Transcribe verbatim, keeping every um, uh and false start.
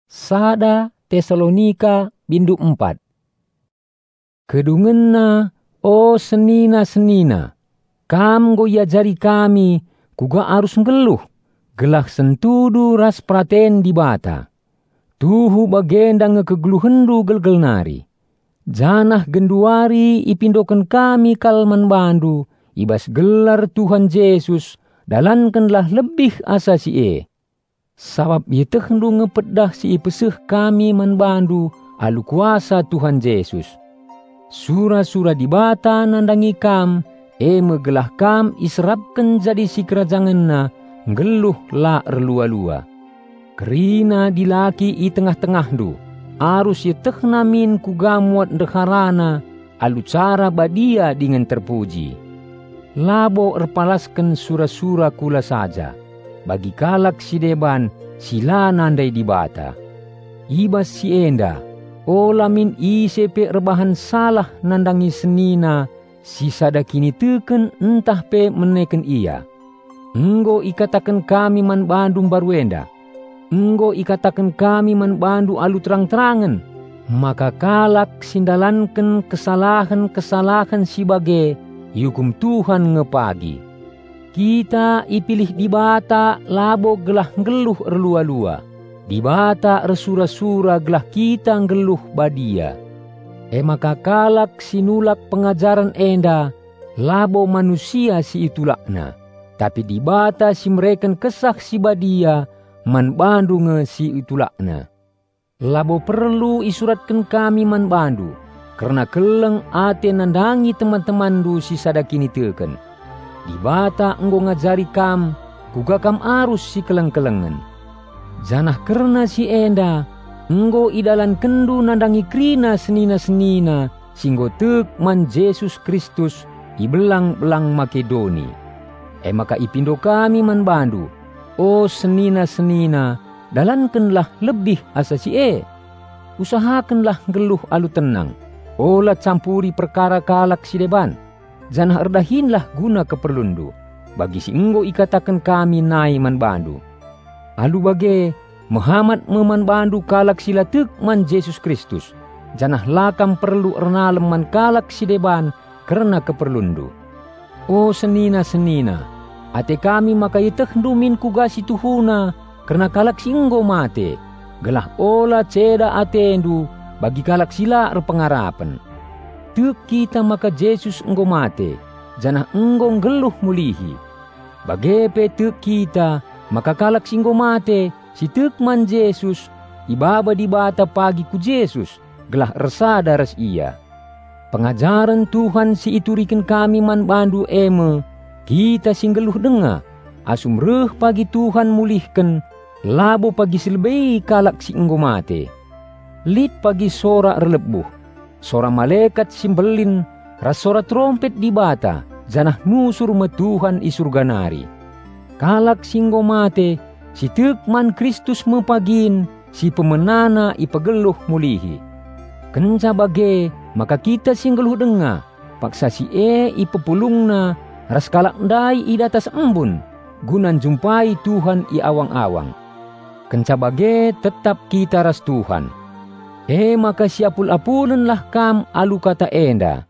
Sada Tesalonika bindu empat. Kedungenna o senina-senina, kam go iajari kami kuga arus ngeluh, gelah sentudu ras praten di bata. Tuhu bagenda ngekegluhendu gelgel nari. Janah genduari ipindokan kami kalman bandu, ibas gelar Tuhan Yesus, dalankanlah lebih asa si e. Sabab yetehnu ngepedah si ipeseh kami man bandu, alu kuasa Tuhan Yesus. Sura-sura di bata nandangi kam, e megelah kam israpkan jadi si kerajanganna, ngeluh la relua-lua. Kerina dilaki i tengah-tengah du, arus yetehna min kugamuat ndeharana, alu cara badia dengan terpuji. Labo erpalaskan sura-sura kula saja, bagi kalak si deban sila nandai di bata. Ibas si enda, ola min isepe rebahan salah nandangi senina, si sadakini teken entah pe meneken ia. Enggo ikatakan kami man Bandung baru enda, enggo ikatakan kami man bandu alu terang-terangan, maka kalak sindalankan kesalahan-kesalahan si bage, hukum Tuhan ngepagi. Kita ipilih di bata labo gelah ngeluh erlua-lua, di bata ersura-sura gelah kita ngeluh badia. E maka kalak sinulak pengajaran enda, labo manusia si itulakna, tapi di bata si mereken kesah si badia, man bandu nge si itulakna. Labo perlu isuratkan kami man bandu, karena keleng ate nandangi teman-teman du si sadakini teken. Di bata enggo ngajari kam, kuga kam arus si keleng-kelengan. Janah kerna si enda, enggo idalan kendu nandangi krina senina-senina, singgo tek man Yesus Kristus i belang-belang Makedoni. E maka ipindo kami man bandu, o senina-senina, dalankanlah lebih asa si e. Usahakanlah ngeluh alu tenang, olah campuri perkara kalak si deban. Janah erdahinlah guna keperlundu, bagi si enggo ikatakan kami nai man bandu. Alu bage, Muhammad meman bandu kalak sila tek man Yesus Kristus. Janah lakam perlu ernalem man kalak si deban karena keperlundu. O senina-senina, ate kami maka itehnu min kugasi tuhuna, karena kalak si enggo mate. Gelah ola ceda atendu, bagi kalak sila erpengarapan. Tek kita maka Yesus enggo mate, janah enggo ngeluh mulihi. Bagepe tek kita, maka kalak singgo mate, si tek man Yesus, ibaba di bata pagi ku Yesus, gelah resada res ia. Pengajaran Tuhan si iturikan kami man bandu eme, kita singgeluh denga, asum reh pagi Tuhan mulihkan, labo pagi silbei kalak si enggo mate. Lit pagi sora relebuh, sora malaikat simbelin, ras sora trompet di bata, janah nusur me Tuhan i surga nari. Kalak singgo mate, si tek man Kristus mepagin, si pemenana i pegeluh mulihi. Kenca bage, maka kita singgeluh denga, paksa si e i pepulungna, ras kalak ndai i datas embun, gunan jumpai Tuhan i awang-awang. Kenca bage tetap kita ras Tuhan. E maka siapul apunenlah kam alu kata enda,